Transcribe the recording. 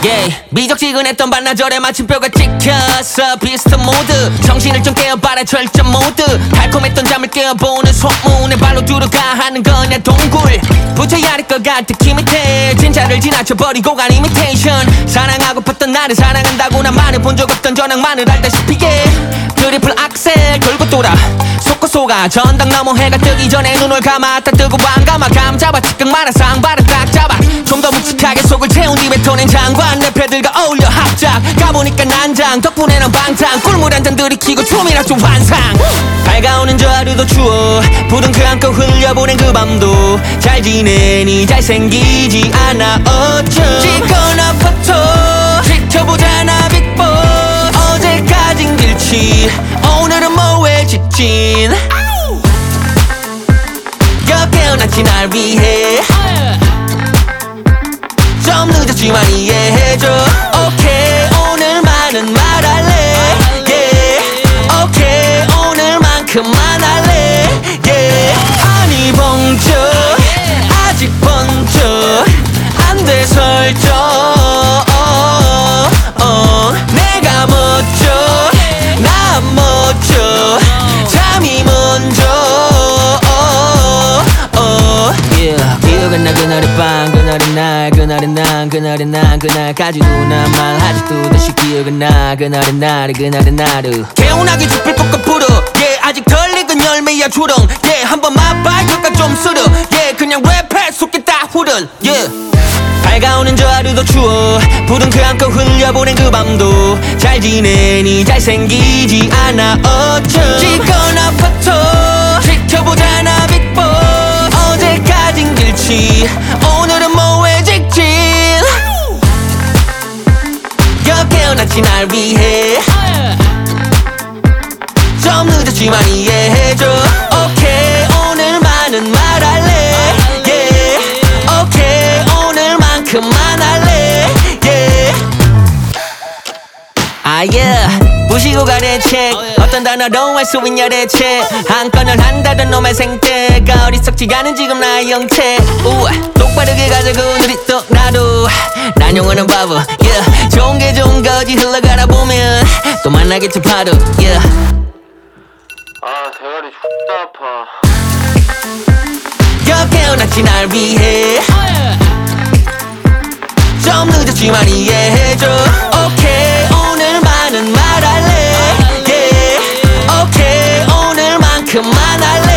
미적지근했던 반나절에 마침표가 찍혔어. 비슷한 모드 정신을 좀 깨어봐라 절전 모드. 달콤했던 잠을 깨어보는 소문에 발로 들어가 하는 거냐 동굴. 붙어야 할 것 같아 키 밑에 진짜를 지나쳐버리고 간 이미테이션. 사랑하고팠던 나를 사랑한다고 나만을 본 적 없던 전황만을 알다시피 트리플 악셀 돌고 돌아 속고 속아 전당 넘어 해가 뜨기 전에 눈을 감았다 뜨고 안 감아 감 잡아 즉각 말아 상발을 딱 잡아 좀 더 묵직하게 속을 채운 뒤 뱉어낸 장관 내 패들과 어울려 합작 가보니까 난장 덕분에 난 방탕 꿀물 한 잔 들이키고 춤이나 좀 환상. 밝아오는 저 하루도 추워 부둥 그 안고 흘려보낸 그 밤도 잘 지내니 잘생기지 않아 어쩜 찍거나 포토 지켜보잖아 빅보 어제까진 길치 오늘은 뭐에 지친 깨어났지 날 위해 좀 늦었지만 이해해줘. 오케이 오늘만은 말할래 오케이 오늘만큼만 할래 아니 봉조 아직 번져 안돼 설정 내가 멋져 난 멋져 잠이 먼저 기억은 나 그날의 밤 그날의 날 그날의 난 그날의 난 그날까지도 난 말하지도 다시 기억은 나 그날의 날이 그날의 나루 개운하게 짚을 꽃과 부르 아직 덜 익은 열매야 주렁 한번 맛봐 혀가 좀 쓰르 그냥 랩해 속에 다 후른 밝아오는 저 하루도 추워 부둥 그 안고 흘려보낸 그 밤도 잘 지내니 잘생기지 않아 어쩜 찍거나 포토 지켜보잖아 빅보 어제까진 길치 오늘은 뭐에 직진 깨어났지 날 위해 좀 늦었지만 이해해줘. 오케이 오늘만은 말할래 오케이 오늘만큼만 할래 부시고 가래 책 어떤 단어로 할 수 있냐 대체 한 건을 한다던 놈의 생태가 어리석지 않은 지금 나의 영체 똑바르게 가자고 우리 또 나도 난 영원한 바보 좋은 게 좋은 거지 흘러가다 보면 또 만나겠지 파도 대가리 존나 아파. 깨어났지 날 위해 좀 늦었지만 이해해줘. 오케이 오늘만은 말할래 오케이 오늘만큼만 할래